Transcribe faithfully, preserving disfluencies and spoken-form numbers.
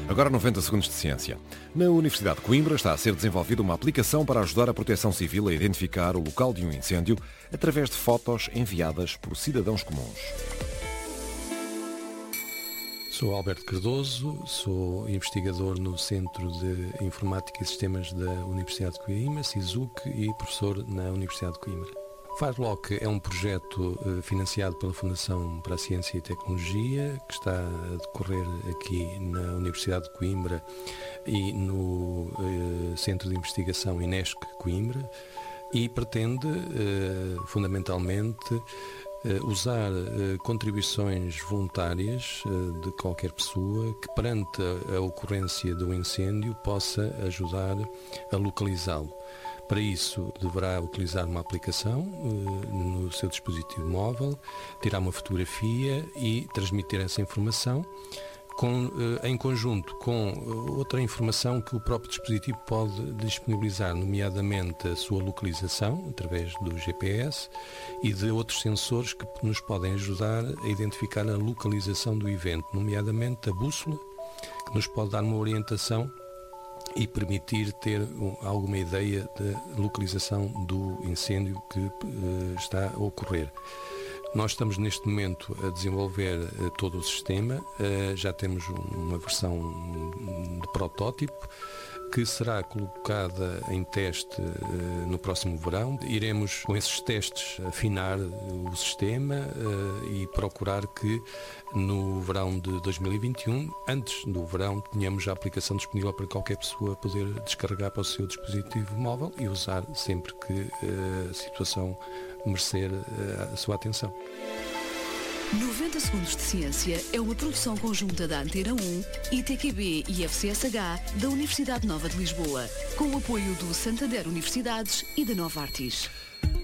Agora noventa segundos de ciência. Na Universidade de Coimbra está a ser desenvolvida uma aplicação para ajudar a Proteção Civil a identificar o local de um incêndio através de fotos enviadas por cidadãos comuns. Sou Alberto Cardoso, sou investigador no Centro de Informática e Sistemas da Universidade de Coimbra, SISUC, e professor na Universidade de Coimbra. FireLock é um projeto financiado pela Fundação para a Ciência e Tecnologia, que está a decorrer aqui na Universidade de Coimbra e no Centro de Investigação INESC Coimbra, e pretende, fundamentalmente, usar contribuições voluntárias de qualquer pessoa que, perante a ocorrência de um incêndio, possa ajudar a localizá-lo. Para isso, deverá utilizar uma aplicação no seu dispositivo móvel, tirar uma fotografia e transmitir essa informação com, em conjunto com outra informação que o próprio dispositivo pode disponibilizar, nomeadamente a sua localização, através do G P S, e de outros sensores que nos podem ajudar a identificar a localização do evento, nomeadamente a bússola, que nos pode dar uma orientação e permitir ter alguma ideia da localização do incêndio que uh, está a ocorrer. Nós estamos neste momento a desenvolver uh, todo o sistema, uh, já temos uma versão de protótipo que será colocada em teste uh, no próximo verão. Iremos, com esses testes, afinar uh, o sistema uh, e procurar que no verão de dois mil e vinte e um, antes do verão, tenhamos a aplicação disponível para qualquer pessoa poder descarregar para o seu dispositivo móvel e usar sempre que uh, a situação merecer uh, a sua atenção. noventa segundos de Ciência é uma produção conjunta da Antena um, I T Q B e F C S H da Universidade Nova de Lisboa, com o apoio do Santander Universidades e da Nova Artis.